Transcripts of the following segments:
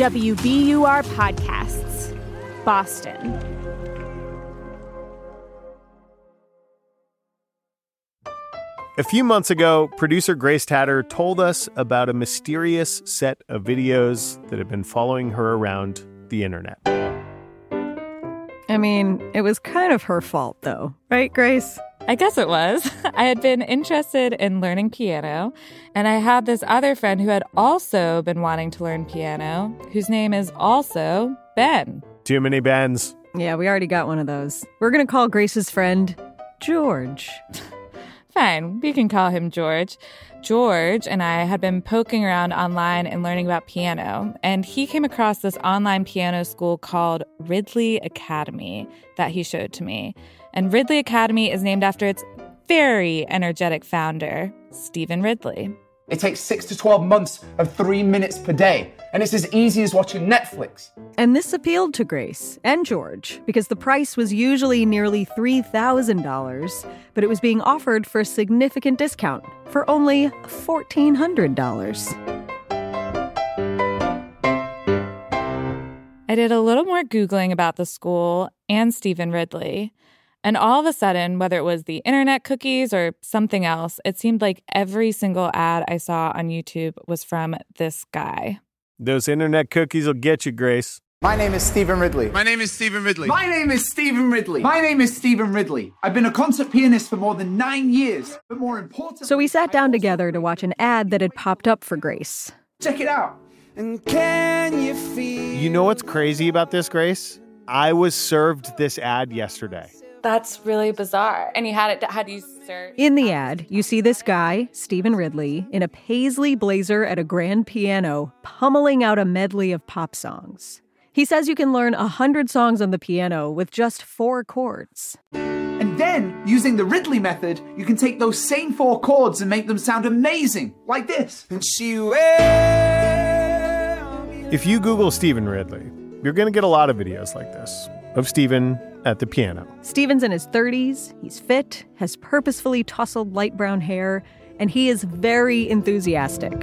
WBUR Podcasts, Boston. A few months ago, producer Grace Tatter told us about a mysterious set of videos that had been following her around the internet. I mean, it was kind of her fault, though. Right, Grace? I guess it was. I had been interested in learning piano, and I had this other friend who had also been wanting to learn piano, whose name is also Ben. Too many Bens. Yeah, we already got one of those. We're going to call Grace's friend George. Fine, we can call him George. George and I had been poking around online and learning about piano, and he came across this online piano school called Ridley Academy that he showed to me. And Ridley Academy is named after its very energetic founder, Steven Ridley. It takes 6 to 12 months of 3 minutes per day, and it's as easy as watching Netflix. And this appealed to Grace and George because the price was usually nearly $3,000, but it was being offered for a significant discount for only $1,400. I did a little more Googling about the school and Steven Ridley. And all of a sudden, whether it was the internet cookies or something else, it seemed like every single ad I saw on YouTube was from this guy. Those internet cookies will get you, Grace. My name is Steven Ridley. My name is Steven Ridley. My name is Steven Ridley. My name is Steven Ridley. I've been a concert pianist for more than 9 years. But more important... So we sat down together to watch an ad that had popped up for Grace. Check it out. And can you feel... You know what's crazy about this, Grace? I was served this ad yesterday. That's really bizarre. And you had you search? In the ad, you see this guy, Steven Ridley, in a paisley blazer at a grand piano, pummeling out a medley of pop songs. He says you can learn 100 songs on the piano with just 4 chords. And then, using the Ridley method, you can take those same 4 chords and make them sound amazing, like this. And she will... If you Google Steven Ridley, you're going to get a lot of videos like this of Steven at the piano. Steven's in his 30s, he's fit, has purposefully tousled light brown hair, and he is very enthusiastic.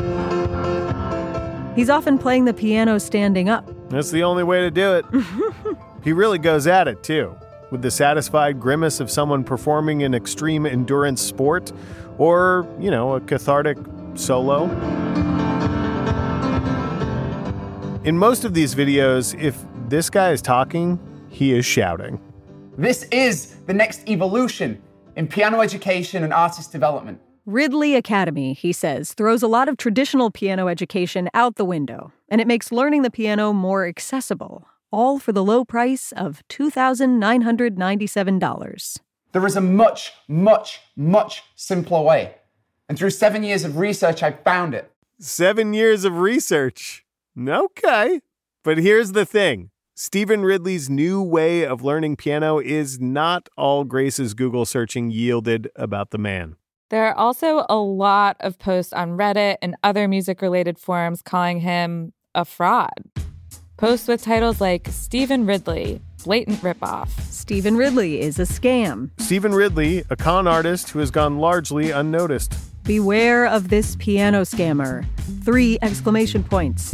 He's often playing the piano standing up. That's the only way to do it. He really goes at it, too, with the satisfied grimace of someone performing an extreme endurance sport or, a cathartic solo. In most of these videos, if this guy is talking, he is shouting. This is the next evolution in piano education and artist development. Ridley Academy, he says, throws a lot of traditional piano education out the window, and it makes learning the piano more accessible, all for the low price of $2,997. There is a much, much, much simpler way. And through 7 years of research, I found it. 7 years of research. Okay. But here's the thing. Steven Ridley's new way of learning piano is not all Grace's Google searching yielded about the man. There are also a lot of posts on Reddit and other music-related forums calling him a fraud. Posts with titles like Steven Ridley, blatant ripoff. Steven Ridley is a scam. Steven Ridley, a con artist who has gone largely unnoticed. Beware of this piano scammer. 3 exclamation points.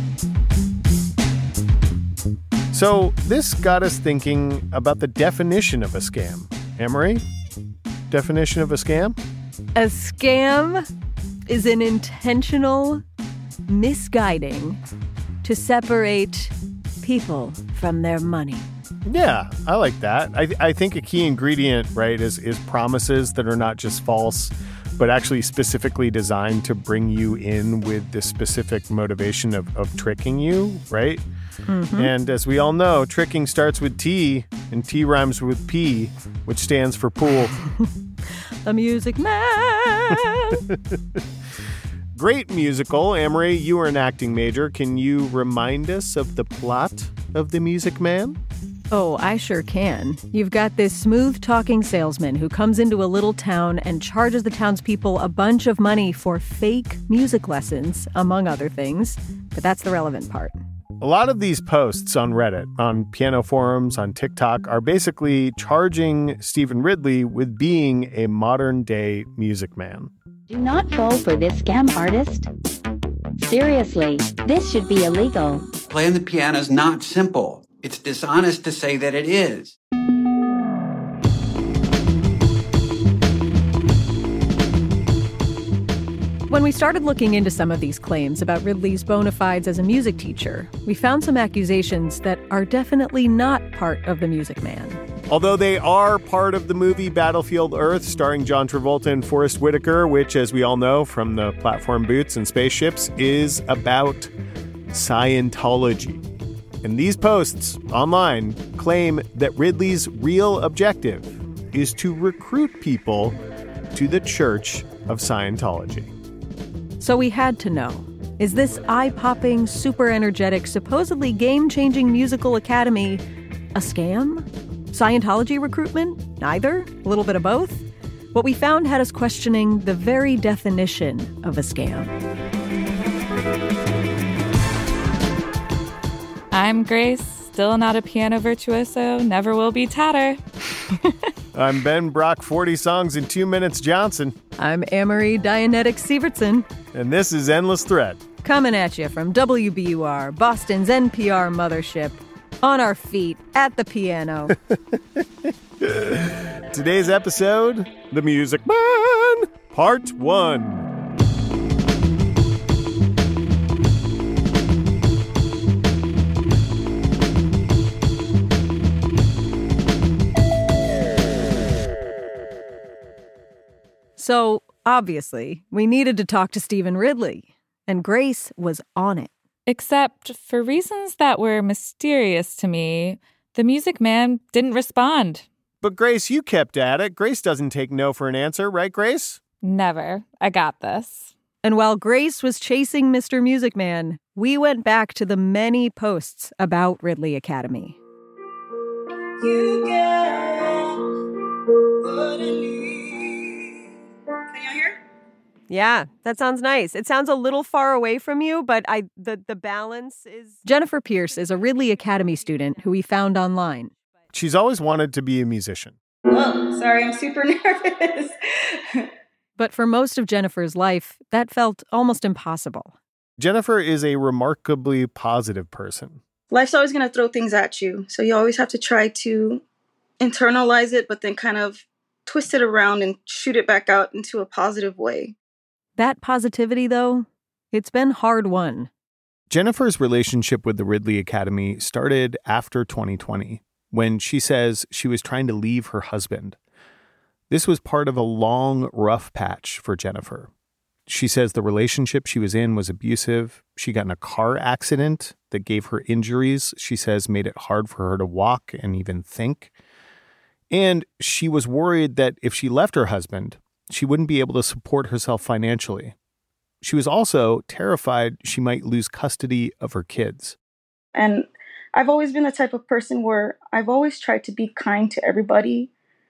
So this got us thinking about the definition of a scam. Amory, definition of a scam? A scam is an intentional misguiding to separate people from their money. Yeah, I like that. I think a key ingredient, right, is promises that are not just false, but actually specifically designed to bring you in with the specific motivation of tricking you, right? Mm-hmm. And as we all know, tricking starts with T, and T rhymes with P, which stands for pool. The Music Man! Great musical. Amory, you were an acting major. Can you remind us of the plot of The Music Man? Oh, I sure can. You've got this smooth-talking salesman who comes into a little town and charges the townspeople a bunch of money for fake music lessons, among other things. But that's the relevant part. A lot of these posts on Reddit, on piano forums, on TikTok, are basically charging Steven Ridley with being a modern-day music man. Do not fall for this scam artist. Seriously, this should be illegal. Playing the piano is not simple. It's dishonest to say that it is. When we started looking into some of these claims about Ridley's bona fides as a music teacher, we found some accusations that are definitely not part of The Music Man. Although they are part of the movie Battlefield Earth, starring John Travolta and Forrest Whitaker, which, as we all know from the platform boots and spaceships, is about Scientology. And these posts online claim that Ridley's real objective is to recruit people to the Church of Scientology. So we had to know, is this eye-popping, super energetic, supposedly game-changing musical academy a scam? Scientology recruitment? Neither? A little bit of both? What we found had us questioning the very definition of a scam. I'm Grace, still not a piano virtuoso, never will be Tatter. I'm Ben Brock, 40 songs in 2 minutes Johnson. I'm Amory Dianetics Sievertson. And this is Endless Thread. Coming at you from WBUR, Boston's NPR mothership. On our feet, at the piano. Today's episode, The Music Man, Part 1. So, obviously, we needed to talk to Steven Ridley, and Grace was on it. Except for reasons that were mysterious to me, the Music Man didn't respond. But Grace, you kept at it. Grace doesn't take no for an answer, right, Grace? Never. I got this. And while Grace was chasing Mr. Music Man, we went back to the many posts about Ridley Academy. You get what I need. Can you hear? Yeah, that sounds nice. It sounds a little far away from you, but the balance is... Jennifer Pierce is a Ridley Academy student who we found online. She's always wanted to be a musician. Oh, sorry, I'm super nervous. But for most of Jennifer's life, that felt almost impossible. Jennifer is a remarkably positive person. Life's always going to throw things at you, so you always have to try to internalize it, but then kind of twist it around and shoot it back out into a positive way. That positivity, though, it's been hard-won. Jennifer's relationship with the Ridley Academy started after 2020, when she says she was trying to leave her husband. This was part of a long, rough patch for Jennifer. She says the relationship she was in was abusive. She got in a car accident that gave her injuries. She says made it hard for her to walk and even think. And she was worried that if she left her husband, she wouldn't be able to support herself financially. She was also terrified she might lose custody of her kids. And I've always been the type of person where I've always tried to be kind to everybody.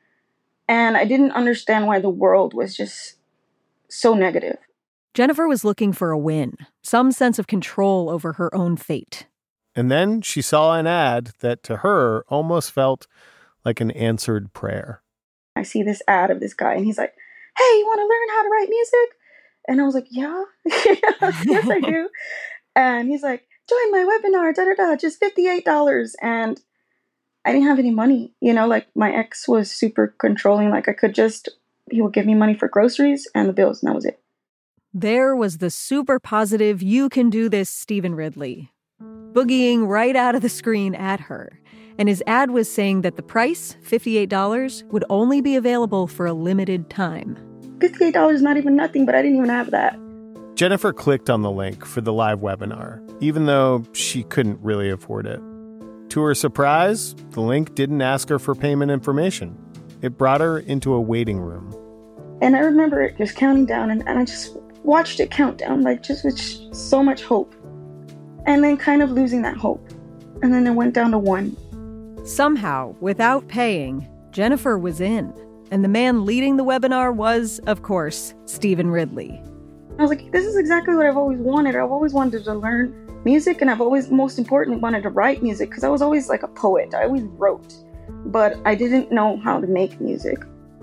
And I didn't understand why the world was just so negative. Jennifer was looking for a win, some sense of control over her own fate. And then she saw an ad that to her almost felt like an answered prayer. I see this ad of this guy and he's like, hey, you want to learn how to write music? And I was like, yeah, yes, I do. And he's like, join my webinar, just $58. And I didn't have any money. You know, like my ex was super controlling. Like he would give me money for groceries and the bills, and that was it. There was the super positive, you can do this Steven Ridley, boogieing right out of the screen at her. And his ad was saying that the price, $58, would only be available for a limited time. $58 is not even nothing, but I didn't even have that. Jennifer clicked on the link for the live webinar, even though she couldn't really afford it. To her surprise, the link didn't ask her for payment information. It brought her into a waiting room. And I remember it just counting down, and I just watched it count down, like just with so much hope. And then kind of losing that hope. And then it went down to 1. Somehow, without paying, Jennifer was in. And the man leading the webinar was, of course, Steven Ridley. I was like, this is exactly what I've always wanted. I've always wanted to learn music, and I've always, most importantly, wanted to write music, because I was always like a poet. I always wrote, but I didn't know how to make music.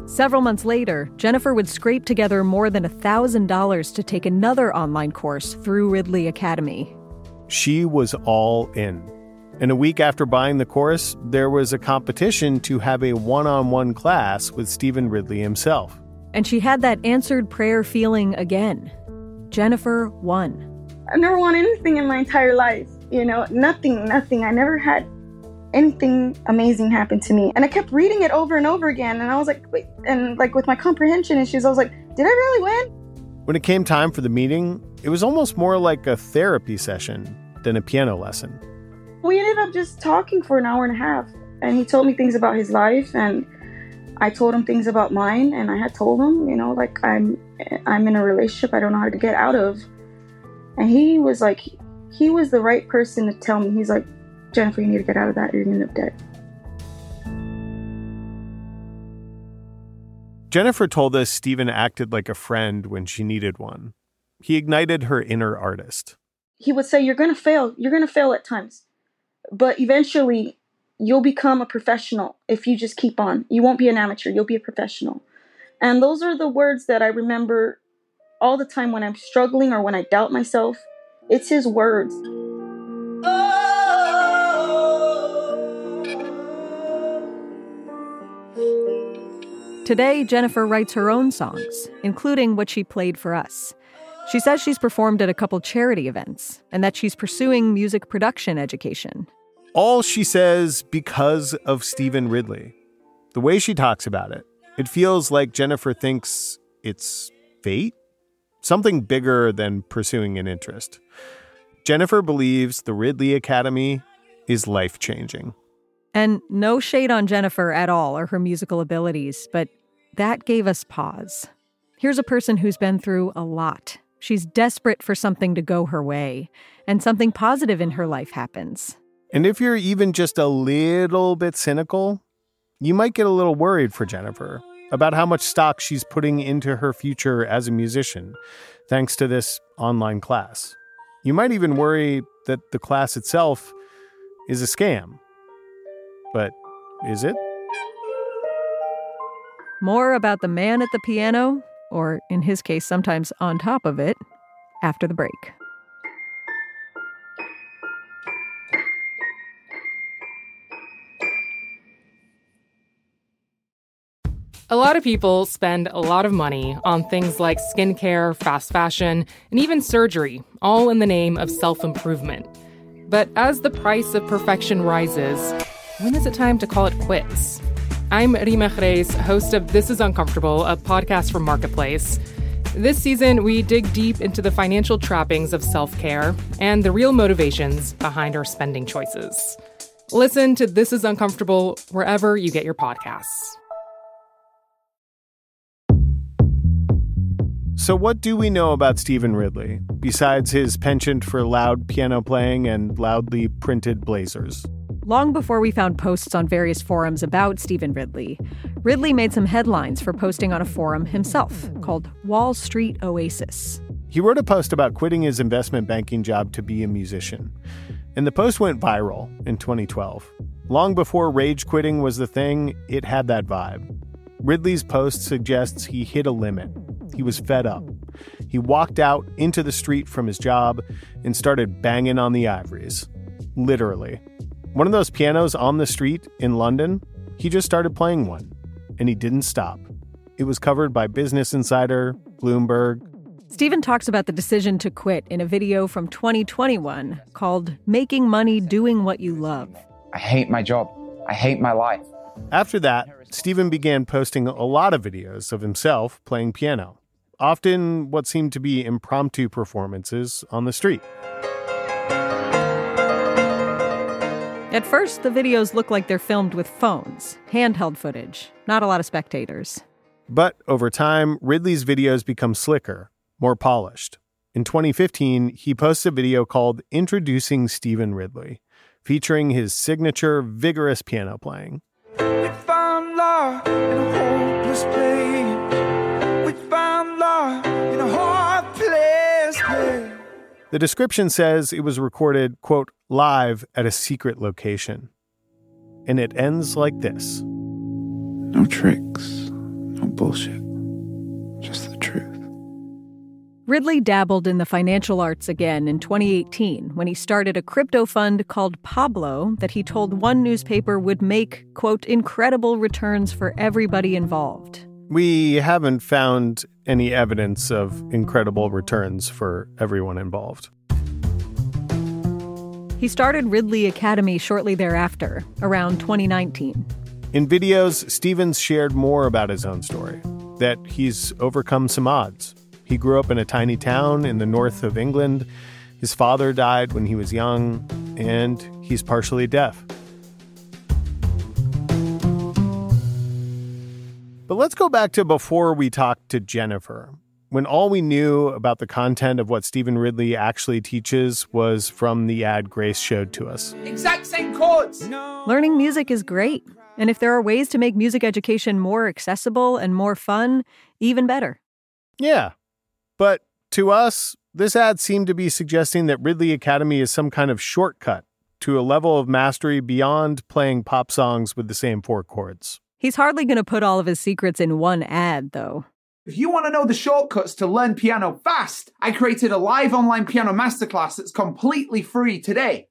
Several months later, Jennifer would scrape together more than $1,000 to take another online course through Ridley Academy. She was all in. And a week after buying the course, there was a competition to have a one-on-one class with Steven Ridley himself. And she had that answered prayer feeling again. Jennifer won. I've never won anything in my entire life. Nothing. I never had anything amazing happen to me. And I kept reading it over and over again. And I was like, wait, and like with my comprehension issues, I was like, did I really win? When it came time for the meeting, it was almost more like a therapy session than a piano lesson. We ended up just talking for an hour and a half. And he told me things about his life. And I told him things about mine. And I had told him, I'm in a relationship I don't know how to get out of. And he was the right person to tell me. He's like, Jennifer, you need to get out of that. You're going to end up dead. Jennifer told us Steven acted like a friend when she needed one. He ignited her inner artist. He would say, you're going to fail. You're going to fail at times. But eventually, you'll become a professional if you just keep on. You won't be an amateur. You'll be a professional. And those are the words that I remember all the time when I'm struggling or when I doubt myself. It's his words. Today, Jennifer writes her own songs, including what she played for us. She says she's performed at a couple charity events and that she's pursuing music production education. All, she says, because of Steven Ridley. The way she talks about it, it feels like Jennifer thinks it's fate, something bigger than pursuing an interest. Jennifer believes the Ridley Academy is life-changing. And no shade on Jennifer at all or her musical abilities, but that gave us pause. Here's a person who's been through a lot. She's desperate for something to go her way, and something positive in her life happens. And if you're even just a little bit cynical, you might get a little worried for Jennifer about how much stock she's putting into her future as a musician, thanks to this online class. You might even worry that the class itself is a scam. But is it? More about the man at the piano, or in his case, sometimes on top of it, after the break. A lot of people spend a lot of money on things like skincare, fast fashion, and even surgery, all in the name of self-improvement. But as the price of perfection rises, when is it time to call it quits? I'm Rima Jerez, host of This Is Uncomfortable, a podcast from Marketplace. This season, we dig deep into the financial trappings of self-care and the real motivations behind our spending choices. Listen to This Is Uncomfortable wherever you get your podcasts. So what do we know about Steven Ridley, besides his penchant for loud piano playing and loudly printed blazers? Long before we found posts on various forums about Steven Ridley, Ridley made some headlines for posting on a forum himself called Wall Street Oasis. He wrote a post about quitting his investment banking job to be a musician. And the post went viral in 2012. Long before rage quitting was the thing, it had that vibe. Ridley's post suggests he hit a limit. He was fed up. He walked out into the street from his job and started banging on the ivories. Literally. One of those pianos on the street in London, he just started playing one. And he didn't stop. It was covered by Business Insider, Bloomberg. Steven talks about the decision to quit in a video from 2021 called Making Money Doing What You Love. I hate my job. I hate my life. After that, Steven began posting a lot of videos of himself playing piano, often what seemed to be impromptu performances on the street. At first, the videos look like they're filmed with phones, handheld footage, not a lot of spectators. But over time, Ridley's videos become slicker, more polished. In 2015, he posts a video called Introducing Steven Ridley, featuring his signature vigorous piano playing. We found love in a hopeless place. We found love in a hard place. The description says it was recorded, quote, live at a secret location. And it ends like this. No tricks, no No bullshit. Just the truth. Ridley dabbled in the financial arts again in 2018 when he started a crypto fund called Pablo that he told one newspaper would make, quote, incredible returns for everybody involved. We haven't found any evidence of incredible returns for everyone involved. He started Ridley Academy shortly thereafter, around 2019. In videos, Stevens shared more about his own story, that he's overcome some odds. He grew up in a tiny town in the north of England. His father died when he was young, and he's partially deaf. But let's go back to before we talked to Jennifer, when all we knew about the content of what Stephen Ridley actually teaches was from the ad Grace showed to us. Exact same chords. Learning music is great. And if there are ways to make music education more accessible and more fun, even better. Yeah. But to us, this ad seemed to be suggesting that Ridley Academy is some kind of shortcut to a level of mastery beyond playing pop songs with the same 4 chords. He's hardly going to put all of his secrets in one ad, though. If you want to know the shortcuts to learn piano fast, I created a live online piano masterclass that's completely free today.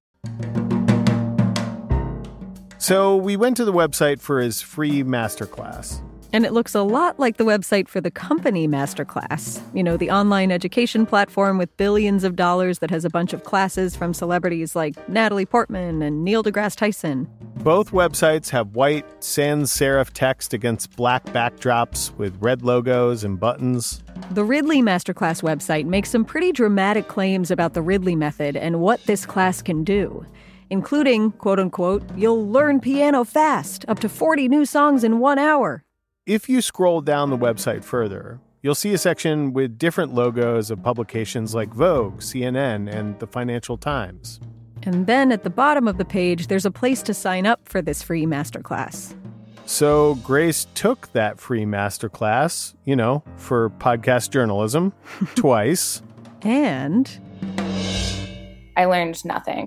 So we went to the website for his free masterclass. And it looks a lot like the website for the company masterclass. You know, the online education platform with billions of dollars that has a bunch of classes from celebrities like Natalie Portman and Neil deGrasse Tyson. Both websites have white sans serif text against black backdrops with red logos and buttons. The Ridley Masterclass website makes some pretty dramatic claims about the Ridley method and what this class can do, including, quote-unquote, you'll learn piano fast, up to 40 new songs in 1 hour. If you scroll down the website further, you'll see a section with different logos of publications like Vogue, CNN, and the Financial Times. And then at the bottom of the page, there's a place to sign up for this free masterclass. So Grace took that free masterclass, for podcast journalism, twice. And I learned nothing.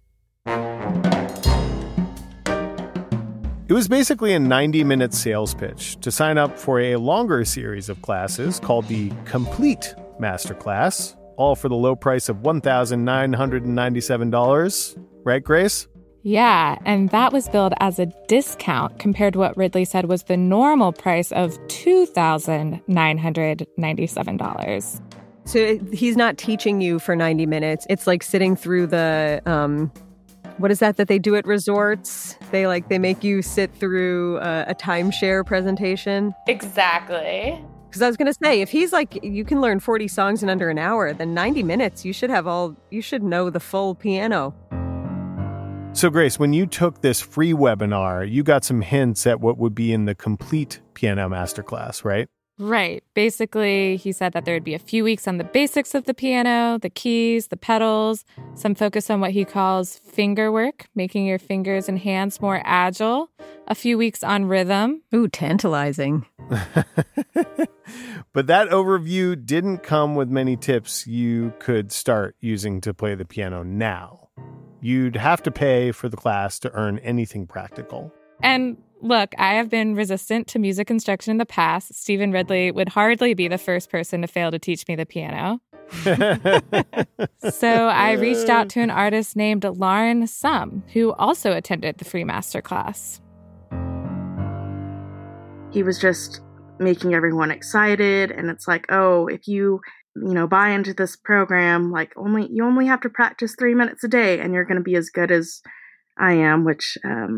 It was basically a 90-minute sales pitch to sign up for a longer series of classes called the Complete Masterclass, all for the low price of $1,997. Right, Grace? Yeah, and that was billed as a discount compared to what Ridley said was the normal price of $2,997. So he's not teaching you for 90 minutes. It's like sitting through the... what is that they do at resorts? They make you sit through a timeshare presentation. Exactly. Because I was going to say, if he's like, you can learn 40 songs in under an hour, then 90 minutes, you should know the full piano. So Grace, when you took this free webinar, you got some hints at what would be in the Complete Piano Masterclass, right? Right. Basically, he said that there would be a few weeks on the basics of the piano, the keys, the pedals, some focus on what he calls finger work, making your fingers and hands more agile, a few weeks on rhythm. Ooh, tantalizing. But that overview didn't come with many tips you could start using to play the piano now. You'd have to pay for the class to earn anything practical. And look, I have been resistant to music instruction in the past. Stephen Ridley would hardly be the first person to fail to teach me the piano. So I reached out to an artist named Lauren Sum, who also attended the free masterclass. He was just making everyone excited, and it's like, oh, if you buy into this program, you only have to practice 3 minutes a day, and you're going to be as good as I am, which,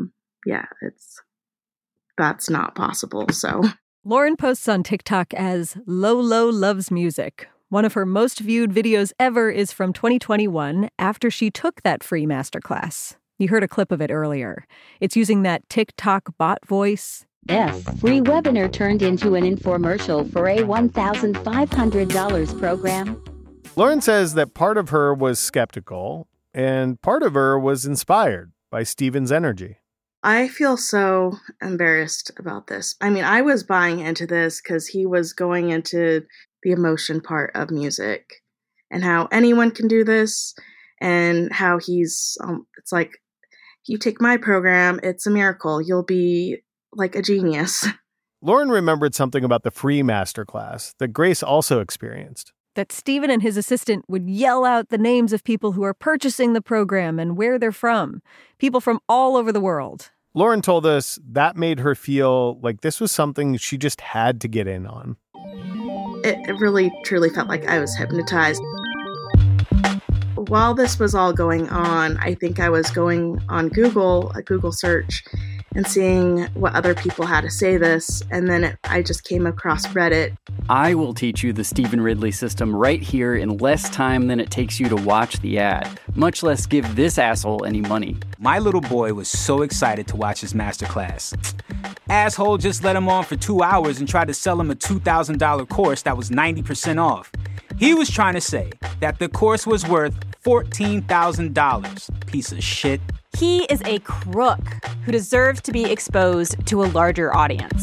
that's not possible, so. Lauren posts on TikTok as Lolo Loves Music. One of her most viewed videos ever is from 2021, after she took that free masterclass. You heard a clip of it earlier. It's using that TikTok bot voice. Free webinar turned into an infomercial for a $1,500 program. Lauren says that part of her was skeptical, and part of her was inspired by Stephen's energy. I feel so embarrassed about this. I mean, I was buying into this because he was going into the emotion part of music and how anyone can do this, and how he's, it's like, you take my program, it's a miracle. You'll be like a genius. Lauren remembered something about the free masterclass that Grace also experienced. That Stephen and his assistant would yell out the names of people who are purchasing the program and where they're from. People from all over the world. Lauren told us that made her feel like this was something she just had to get in on. It really, truly felt like I was hypnotized. While this was all going on, I think I was going on Google, a Google search, and seeing what other people had to say this, and then I just came across Reddit. I will teach you the Stephen Ridley system right here in less time than it takes you to watch the ad, much less give this asshole any money. My little boy was so excited to watch his masterclass. Asshole just let him on for 2 hours and tried to sell him a $2,000 course that was 90% off. He was trying to say that the course was worth $14,000. Piece of shit. He is a crook who deserves to be exposed to a larger audience.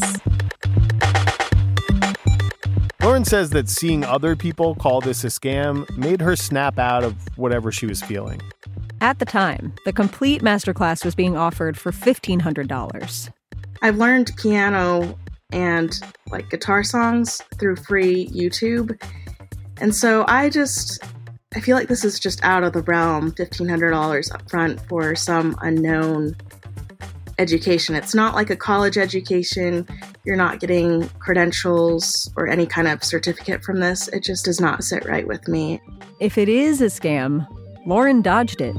Lauren says that seeing other people call this a scam made her snap out of whatever she was feeling. At the time, the complete masterclass was being offered for $1,500. I've learned piano and guitar songs through free YouTube. And so I feel like this is just out of the realm, $1,500 up front for some unknown education. It's not like a college education. You're not getting credentials or any kind of certificate from this. It just does not sit right with me. If it is a scam, Lauren dodged it.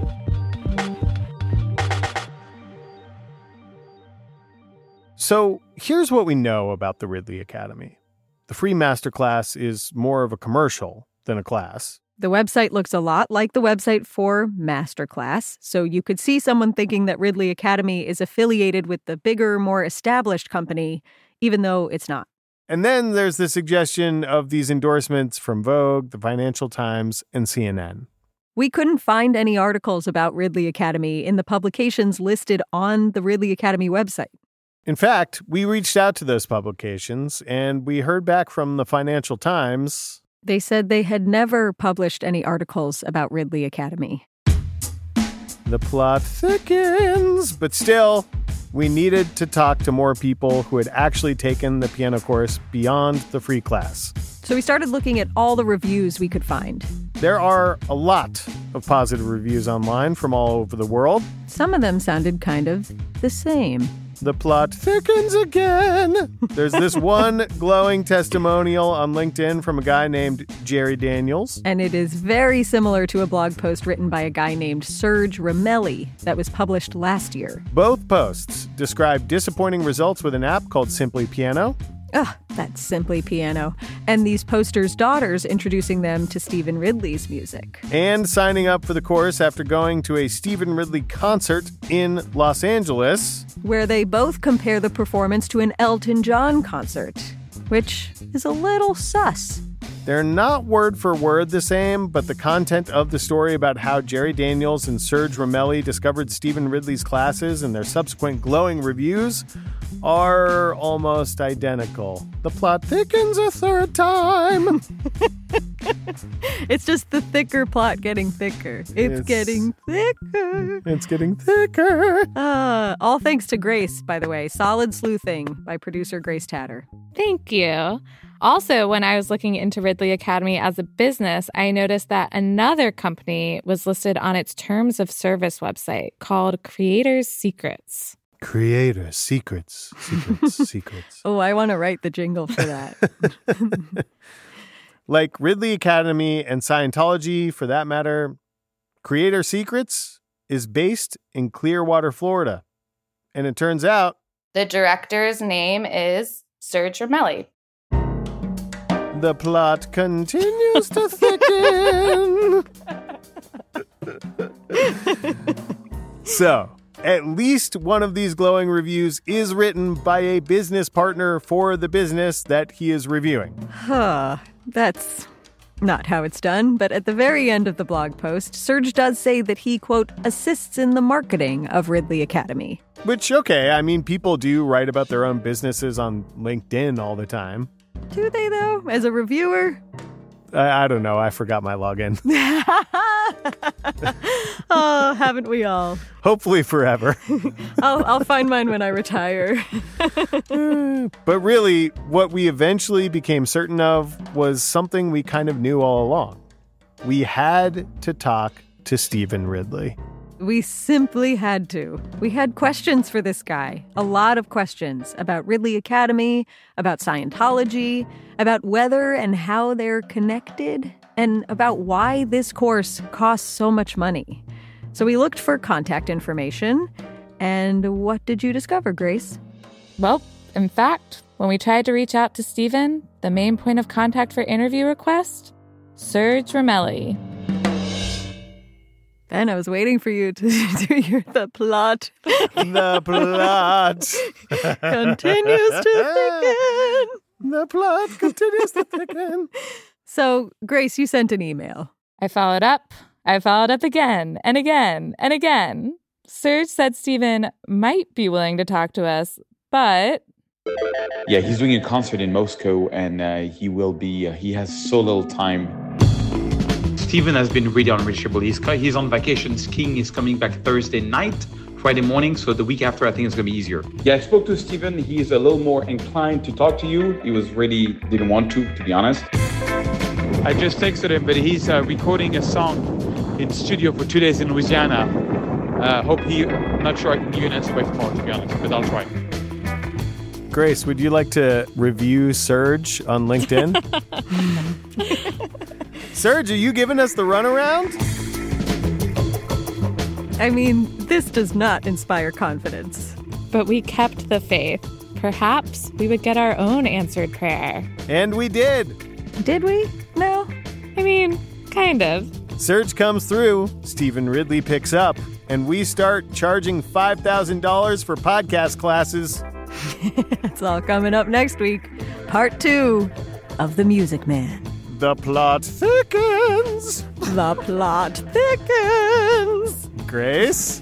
So here's what we know about the Ridley Academy. The free masterclass is more of a commercial than a class. The website looks a lot like the website for Masterclass, so you could see someone thinking that Ridley Academy is affiliated with the bigger, more established company, even though it's not. And then there's the suggestion of these endorsements from Vogue, the Financial Times, and CNN. We couldn't find any articles about Ridley Academy in the publications listed on the Ridley Academy website. In fact, we reached out to those publications, and we heard back from the Financial Times. They said they had never published any articles about Ridley Academy. The plot thickens, but still, we needed to talk to more people who had actually taken the piano course beyond the free class. So we started looking at all the reviews we could find. There are a lot of positive reviews online from all over the world. Some of them sounded kind of the same. The plot thickens again. There's this one glowing testimonial on LinkedIn from a guy named Jerry Daniels. And it is very similar to a blog post written by a guy named Serge Ramelli that was published last year. Both posts describe disappointing results with an app called Simply Piano. Ugh, that's Simply Piano. And these posters' daughters introducing them to Stephen Ridley's music. And signing up for the course after going to a Stephen Ridley concert in Los Angeles, where they both compare the performance to an Elton John concert, which is a little sus. They're not word for word the same, but the content of the story about how Jerry Daniels and Serge Ramelli discovered Stephen Ridley's classes and their subsequent glowing reviews are almost identical. The plot thickens a third time. It's just the thicker plot getting thicker. It's getting thicker. It's getting thicker. All thanks to Grace, by the way. Solid Sleuthing by producer Grace Tatter. Thank you. Also, when I was looking into Ridley Academy as a business, I noticed that another company was listed on its terms of service website called Creators Secrets. Creators Secrets. Secrets. Oh, I want to write the jingle for that. Like Ridley Academy and Scientology, for that matter, Creator Secrets is based in Clearwater, Florida. And it turns out the director's name is Serge Ramelli. The plot continues to thicken. So, at least one of these glowing reviews is written by a business partner for the business that he is reviewing. That's not how it's done, but at the very end of the blog post, Serge does say that he, quote, assists in the marketing of Ridley Academy. Which, okay, I mean, people do write about their own businesses on LinkedIn all the time. Do they, though, as a reviewer? I don't know. I forgot my login. Oh, haven't we all? Hopefully forever. I'll find mine when I retire. But really, what we eventually became certain of was something we kind of knew all along. We had to talk to Steven Ridley. We simply had to. We had questions for this guy. A lot of questions about Ridley Academy, about Scientology, about whether and how they're connected, and about why this course costs so much money. So we looked for contact information. And what did you discover, Grace? Well, in fact, when we tried to reach out to Steven, the main point of contact for interview request, Serge Ramelli. Ben, I was waiting for you to hear the plot. The plot continues to thicken. The plot continues to thicken. So, Grace, you sent an email. I followed up. I followed up again and again and again. Serge said Steven might be willing to talk to us, but... Yeah, he's doing a concert in Moscow, and he has so little time. Steven has been really unreachable. He's on vacation skiing. He's coming back Thursday night, Friday morning. So the week after, I think it's going to be easier. Yeah, I spoke to Steven. He's a little more inclined to talk to you. He was really didn't want to be honest. I just texted him, but he's recording a song in studio for 2 days in Louisiana. I'm not sure I can give you an answer by tomorrow, to be honest, but I'll try. Grace, would you like to review Serge on LinkedIn? Serge, are you giving us the runaround? I mean, this does not inspire confidence. But we kept the faith. Perhaps we would get our own answered prayer. And we did. Did we? No. I mean, kind of. Serge comes through, Steven Ridley picks up, and we start charging $5,000 for podcast classes. It's all coming up next week. Part 2 of The Music Man. The plot thickens. The plot thickens. Grace?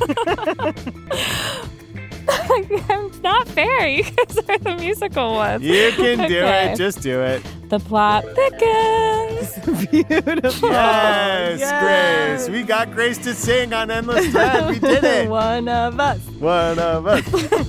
It's not fair. You guys are the musical ones. You can do it. Just do it. The plot thickens. Beautiful. Yes, Grace. We got Grace to sing on Endless Thread. We did it. One of us. One of us.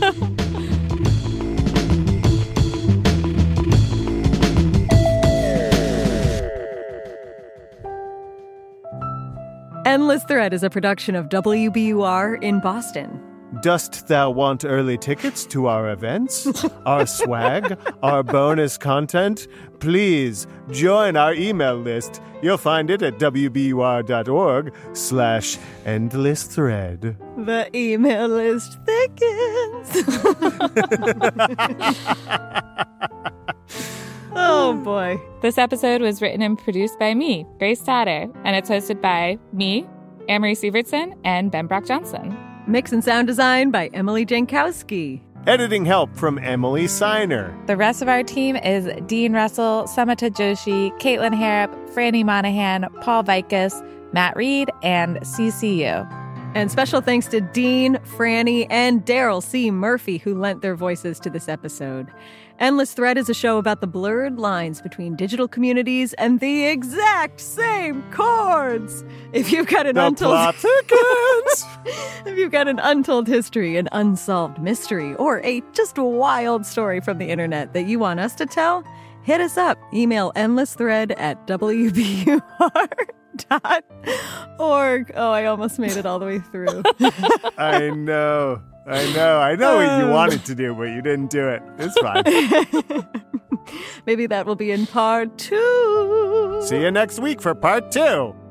Endless Thread is a production of WBUR in Boston. Dost thou want early tickets to our events, our swag, our bonus content? Please join our email list. You'll find it at wbur.org/endlessthread. The email list thickens. Oh, boy. This episode was written and produced by me, Grace Tatter, and it's hosted by me, Amory Sievertson, and Ben Brock Johnson. Mix and sound design by Emily Jankowski. Editing help from Emily Siner. The rest of our team is Dean Russell, Samata Joshi, Caitlin Harrop, Franny Monahan, Paul Vikas, Matt Reed, and CCU. And special thanks to Dean, Franny, and Daryl C. Murphy, who lent their voices to this episode. Endless Thread is a show about the blurred lines between digital communities and the exact same chords. If you've got an untold history, an unsolved mystery, or a just wild story from the internet that you want us to tell, hit us up. Email endlessthread@wbur.org. Oh, I almost made it all the way through. I know what you wanted to do, but you didn't do it. It's fine. Maybe that will be in part 2. See you next week for part 2.